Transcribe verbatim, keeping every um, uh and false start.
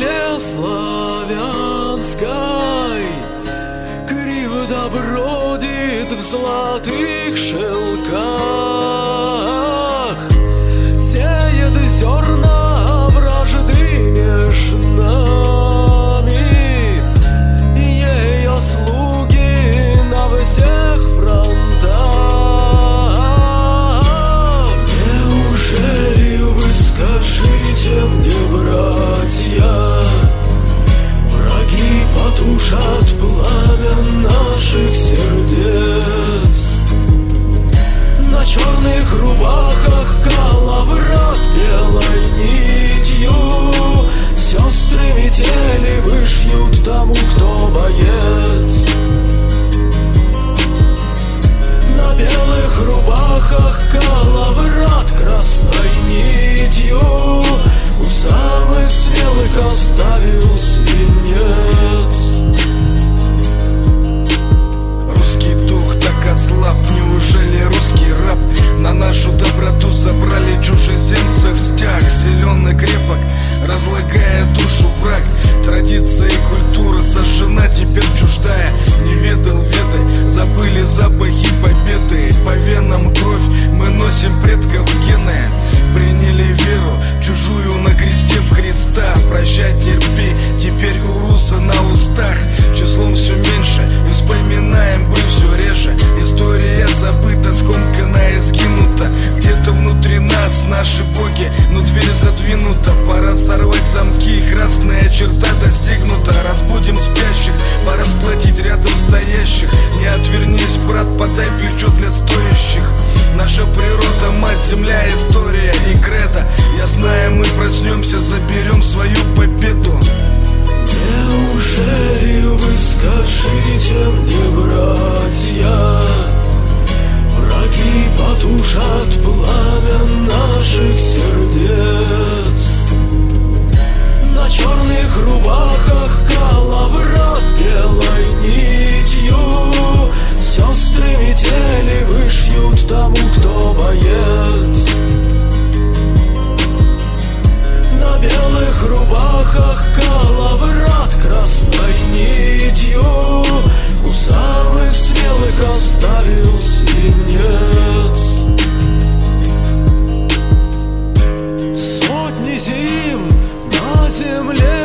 земле славянской кривда бродит в золотых шелках, сеет зерна вражды меж нами, ее слуги на всех фронтах. Неужели вы, скажите мне, братья, враги потушат пламя наших сердец? На черных рубахах калаврат белой нитью сестры метели вышьют тому, кто боец. На белых рубахах калаврат красной нитью у самых смелых оставил свинец. Русский дух так ослаб, неужели русский раб? На нашу доброту забрали чужеземцев стяг, силен и крепок, разлагая душу враг. Традиция и культура сожжена, теперь чуждая. Не ведал ведай, забыли запахи победы. По венам кровь, мы носим предков гены. Приняли веру, чужую на кресте в Христа. Прощай, терпи, теперь у руса на устах. Числом все меньше, и вспоминаем бы все реже. История забыта, скомкана и сгинута. Где-то внутри нас наши боги, но дверь задвинута. Пора сорвать замки, красная черта достигнута. Разбудим спящих, пора сплотить рядом стоящих. Не отвернись, брат, подай плечо для стоящих. Наша природа, мать, земля, история и кредо. Я знаю, мы проснемся, заберем свою победу. Неужели вы, скажите мне, братья, враги потушат пламя наших сердец? На черных рубахах калаврат белой нитью сестры метели вышьют тому, кто боец. На белых рубахах калаврат красной нитью у самых смелых оставил свинец. Сотни зим на земле